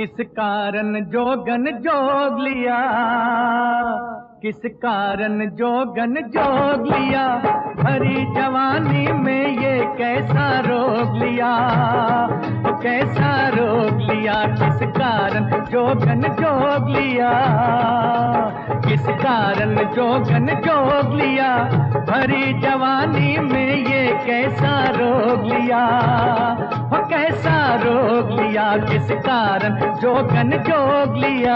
किस कारण जोगन जोग लिया, किस कारण जोगन जोग लिया, भरी जवानी में ये कैसा रोग लिया, तो कैसा रोग लिया, किस कारण जोगन जोग लिया, किस कारण जोगन जोग लिया, भरी जवानी में ये कैसा रोग लिया, वो कैसा रोग लिया, किस कारण जोगन जोग लिया।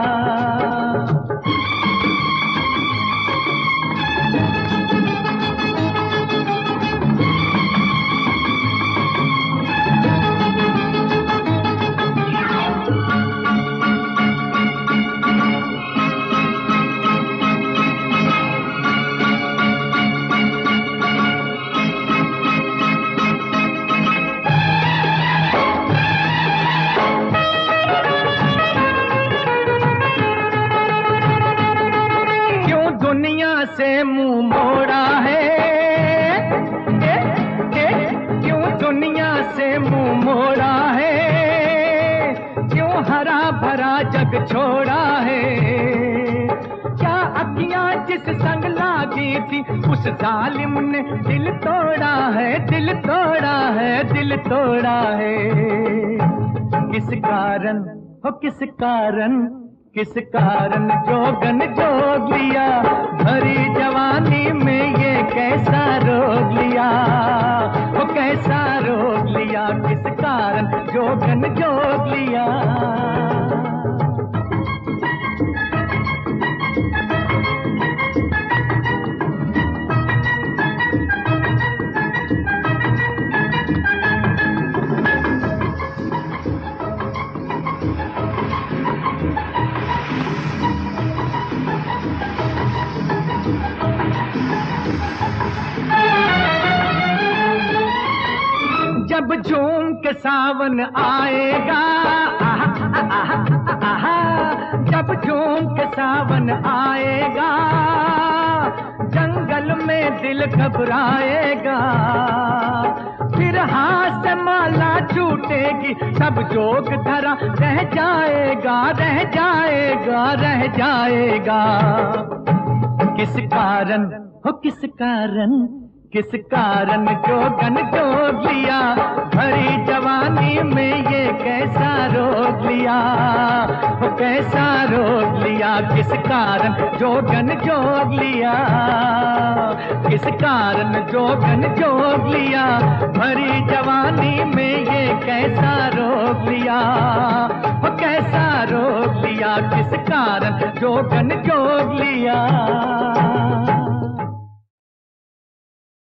दुनिया से मुंह मोड़ा है, क्यों दुनिया से मुंह मोड़ा है, क्यों हरा भरा जग छोड़ा है, क्या अखियां जिस संग लागी थी उस जालिम ने दिल तोड़ा है, दिल तोड़ा है, दिल तोड़ा है। किस कारण हो, किस कारण, किस कारण जोगन जोग लिया, भरी जवानी में ये कैसा रोग लिया, वो कैसा रोग लिया, किस कारण जोगन जोग लिया। जब झूम के सावन आएगा, जब झूम के सावन आएगा, जंगल में दिल घबराएगा, फिर हाथ से माला छूटेगी, सब जोग धरा रह जाएगा, रह जाएगा, रह जाएगा। किस कारण हो, किस कारण, किस कारण जोगन जोग लिया, भरी जवानी में ये कैसा रोग लिया, वो कैसा रोग लिया, किस कारण जोगन जोग लिया, किस कारण जोगन जोग लिया, भरी जवानी में ये कैसा रोग लिया, वो कैसा रोग लिया, किस कारण जोगन जोग लिया।